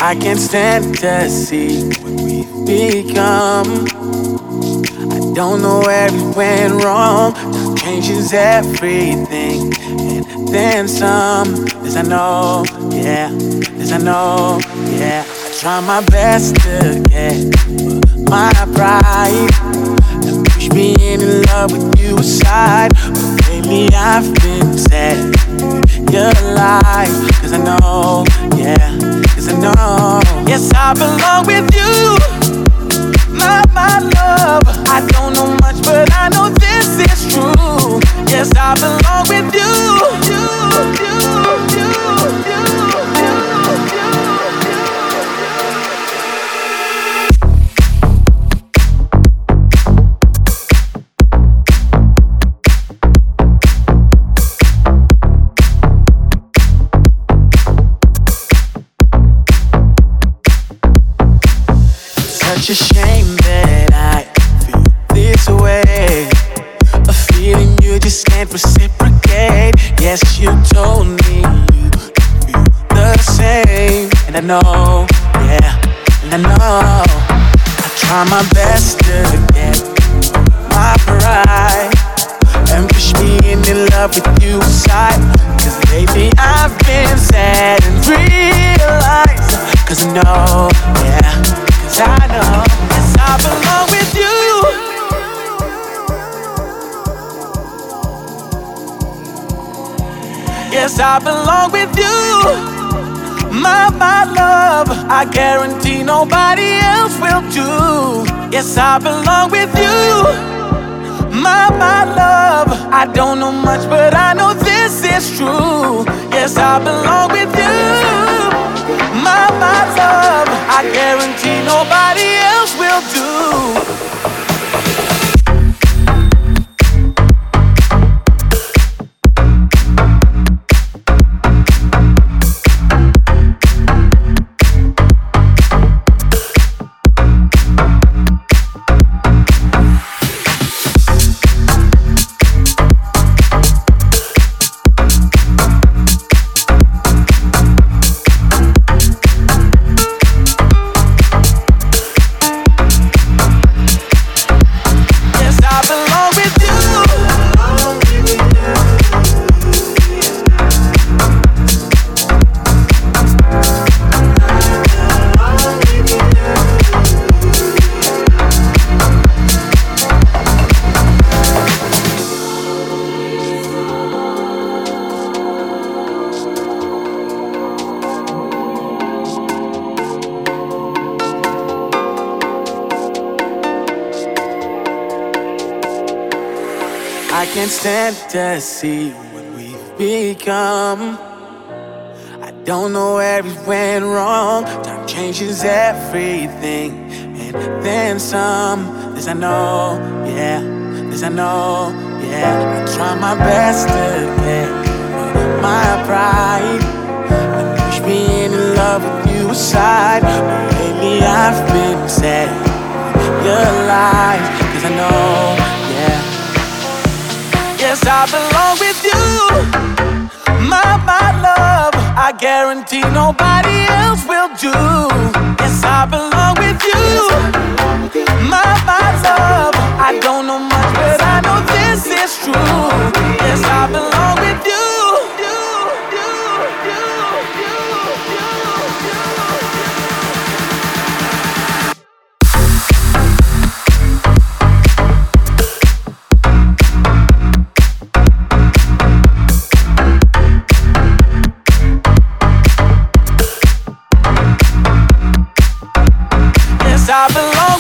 I can't stand to see what we've become. I don't know where it went wrong. Time changes everything, and then some. This I know, yeah. This I know, yeah. I try my best to get my pride and push being in love with you aside. But lately I've been sad. Your life, 'cause I know, yeah, 'cause I know. Yes, I belong with you, my love. I don't know much, but I know this is true. Yes, I belong with you, you, you, you, you, you. Such a shame that I feel this way. A feeling you just can't reciprocate. Yes, you told me you feel the same. And I know, yeah, and I know. I try my best to get my pride and push me in love with you aside. 'Cause lately I've been sad and realized. 'Cause I know, yeah, 'cause I know, yes, I belong with you. Yes, I belong with you, my love. I guarantee nobody else will do. Yes, I belong with you, my love. I don't know much, but I know this is true. Yes, I belong with you, my love. I guarantee nobody else will do. I can't stand to see what we've become. I don't know where it went wrong. Time changes everything, and then some. This I know, yeah. This I know, yeah. I try my best to get my pride and push being in love with you aside. But lately I've been sad. Your lies, 'cause I know, yeah. Yes, I belong with you, my love. I guarantee nobody else will do. Yes, I belong with you, my love. I don't know much, but I know this is true. Yes, I belong with you. I belong.